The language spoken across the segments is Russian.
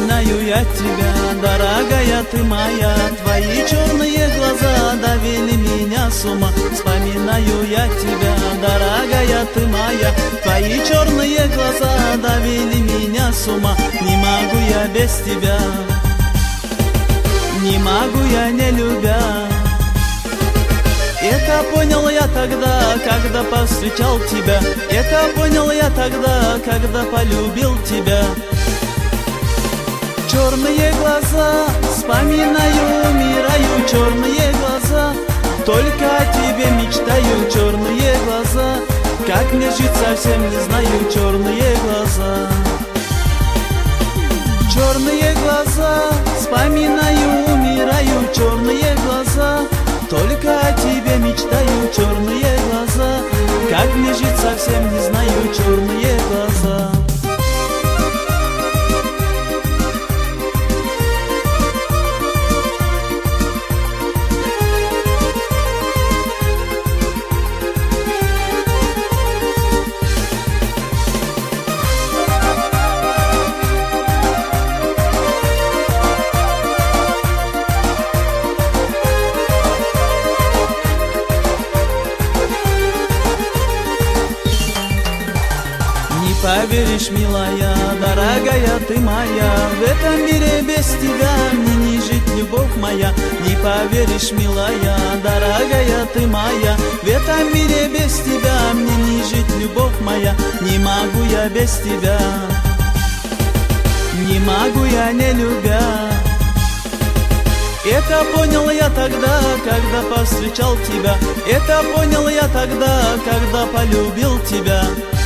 Вспоминаю я тебя, дорогая ты моя. Твои черные глаза довели меня с ума. Вспоминаю я тебя, дорогая ты моя. Твои черные глаза довели меня с ума. Не могу я без тебя, не могу я не любя. Это понял я тогда, когда повстречал тебя. Это понял я тогда, когда полюбил тебя. Черные глаза, вспоминаю, умираю. Черные глаза, только о тебе мечтаю. Черные глаза, как мне жить совсем не знаю. Черные глаза, черные глаза, вспоминаю, умираю. Черные глаза, только о тебе мечтаю. Черные глаза, как мне жить совсем не знаю. Черные глаза. Поверишь, милая, дорогая ты моя, в этом мире без тебя мне не жить, любовь моя. Не поверишь, милая, дорогая ты моя, в этом мире без тебя мне не жить, любовь моя. Не могу я без тебя, не могу я не любя. Это понял я тогда, когда повстречал тебя. Это понял я тогда, когда полюбил тебя.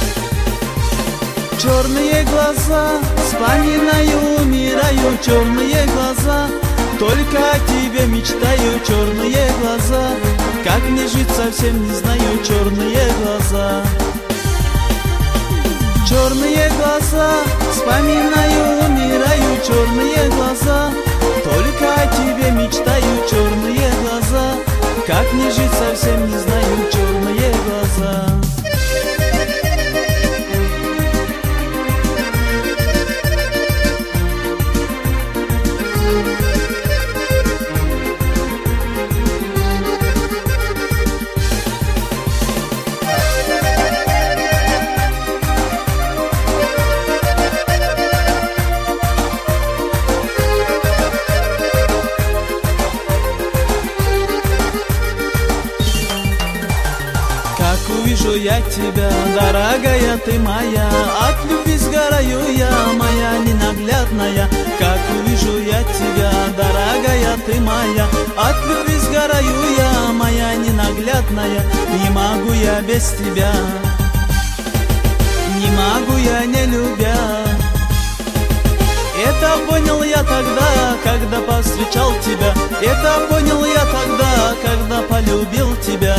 Черные глаза, вспоминаю, умираю. Черные глаза, только о тебе мечтаю. Черные глаза, как мне жить совсем не знаю. Черные глаза, черные глаза, вспоминаю, умираю. Черные глаза, только о тебе мечтаю. Черные глаза, как мне жить совсем не знаю. Черные глаза. Увижу я тебя, дорогая ты моя, от любви сгораю я, моя ненаглядная. Как увижу я тебя, дорогая ты моя, от любви сгораю я, моя ненаглядная. Не могу я без тебя, не могу я не любя. Это понял я тогда, когда повстречал тебя. Это понял я тогда, когда полюбил тебя.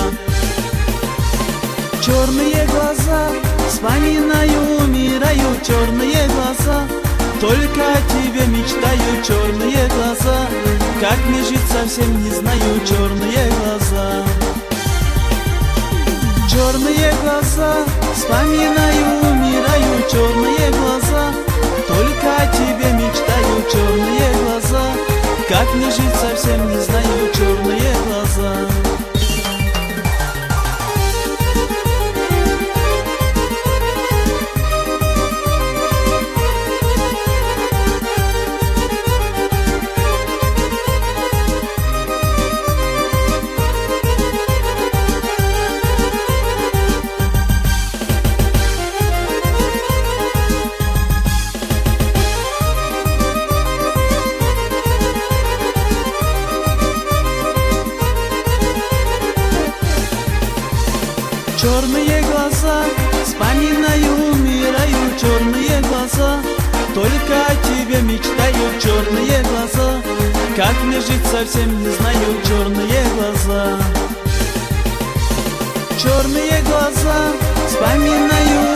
Черные глаза, вспоминаю, умираю. Черные глаза, только о тебе мечтаю. Черные глаза, как мне жить совсем не знаю. Черные глаза, черные глаза, вспоминаю, умираю. Черные глаза, только о тебе мечтаю. Черные глаза, как мне жить совсем не знаю. Черные глаза. Черные глаза, вспоминаю, умираю. Черные глаза, только о тебе мечтаю. Черные глаза, как мне жить совсем не знаю. Черные глаза, черные глаза, вспоминаю,